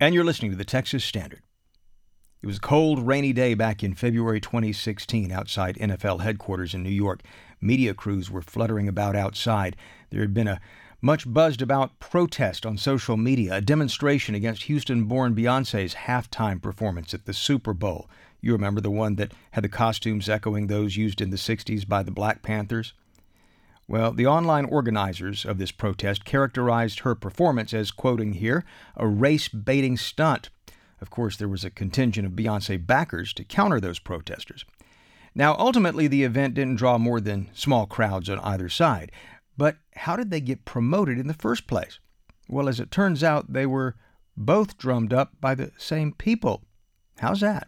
And you're listening to the Texas Standard. It was a cold, rainy day back in February 2016 outside NFL headquarters in New York. Media crews were fluttering about outside. There had been a much buzzed about protest on social media, a demonstration against Houston-born Beyoncé's halftime performance at the Super Bowl. You remember the one that had the costumes echoing those used in the 60s by the Black Panthers? Well, the online organizers of this protest characterized her performance as, quoting here, a race-baiting stunt. Of course, there was a contingent of Beyoncé backers to counter those protesters. Now, ultimately, the event didn't draw more than small crowds on either side. But how did they get promoted in the first place? Well, as it turns out, they were both drummed up by the same people. How's that?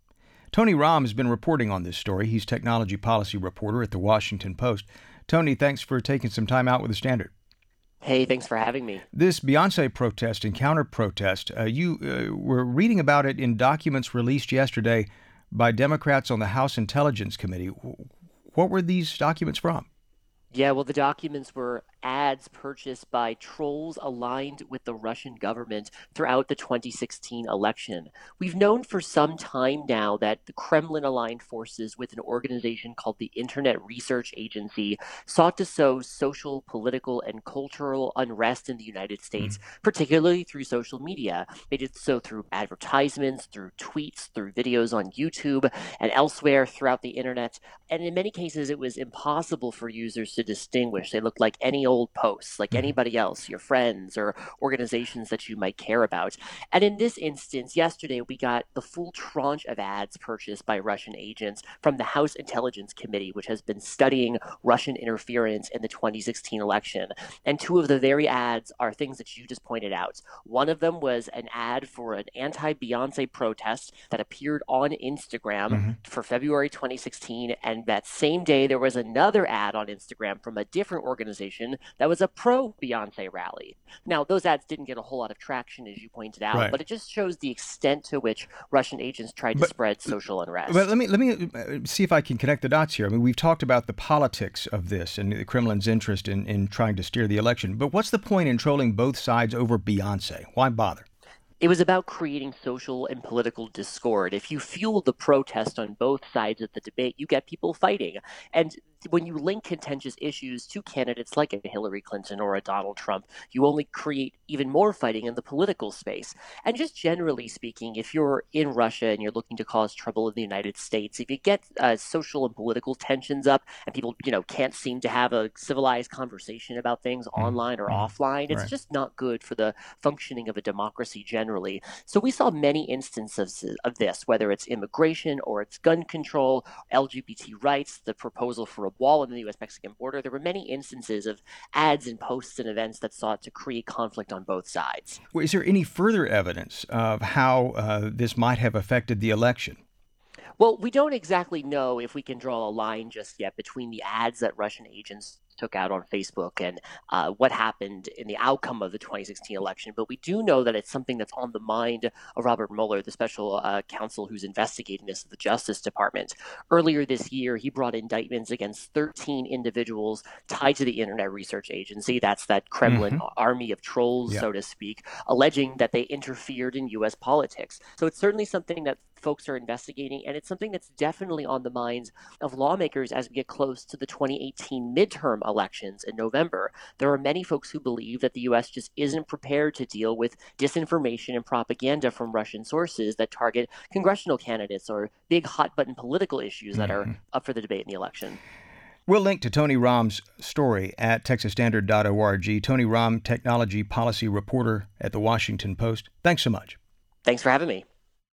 Tony Romm has been reporting on this story. He's technology policy reporter at The Washington Post. Tony, thanks for taking some time out with the Standard. Hey, thanks for having me. This Beyoncé protest and counter-protest, you were reading about it in documents released yesterday by Democrats on the House Intelligence Committee. What were these documents from? Yeah, well, the documents were ads purchased by trolls aligned with the Russian government throughout the 2016 election. We've known for some time now that the Kremlin-aligned forces with an organization called the Internet Research Agency sought to sow social, political, and cultural unrest in the United States, particularly through social media. They did so through advertisements, through tweets, through videos on YouTube, and elsewhere throughout the internet. And in many cases, it was impossible for users to distinguish. They looked like any old posts, like anybody else, your friends or organizations that you might care about. And in this instance, yesterday, we got the full tranche of ads purchased by Russian agents from the House Intelligence Committee, which has been studying Russian interference in the 2016 election. And two of the very ads are things that you just pointed out. One of them was an ad for an anti-Beyoncé protest that appeared on Instagram for February 2016. And that same day, there was another ad on Instagram from a different organization that was a pro-Beyoncé rally. Now, those ads didn't get a whole lot of traction, as you pointed out, but it just shows the extent to which Russian agents tried to spread social unrest. But let me see if I can connect the dots here. I mean, we've talked about the politics of this and the Kremlin's interest in trying to steer the election. But what's the point in trolling both sides over Beyoncé? Why bother? It was about creating social and political discord. If you fuel the protest on both sides of the debate, you get people fighting. And when you link contentious issues to candidates like a Hillary Clinton or a Donald Trump, you only create even more fighting in the political space. And just generally speaking, if you're in Russia and you're looking to cause trouble in the United States, if you get social and political tensions up and people, can't seem to have a civilized conversation about things online or offline, it's just not good for the functioning of a democracy generally. So we saw many instances of this, whether it's immigration or it's gun control, LGBT rights, the proposal for a wall on the U.S.-Mexican border. There were many instances of ads and posts and events that sought to create conflict on both sides. Well, is there any further evidence of how this might have affected the election? Well, we don't exactly know if we can draw a line just yet between the ads that Russian agents took out on Facebook and what happened in the outcome of the 2016 election. But we do know that it's something that's on the mind of Robert Mueller, the special counsel who's investigating this at the Justice Department. Earlier this year, he brought indictments against 13 individuals tied to the Internet Research Agency. That's that Kremlin army of trolls, so to speak, alleging that they interfered in U.S. politics. So it's certainly something that folks are investigating, and it's something that's definitely on the minds of lawmakers as we get close to the 2018 midterm elections in November. There are many folks who believe that the U.S. just isn't prepared to deal with disinformation and propaganda from Russian sources that target congressional candidates or big hot-button political issues that are up for the debate in the election. We'll link to Tony Romm's story at texasstandard.org. Tony Romm, technology policy reporter at The Washington Post. Thanks so much. Thanks for having me.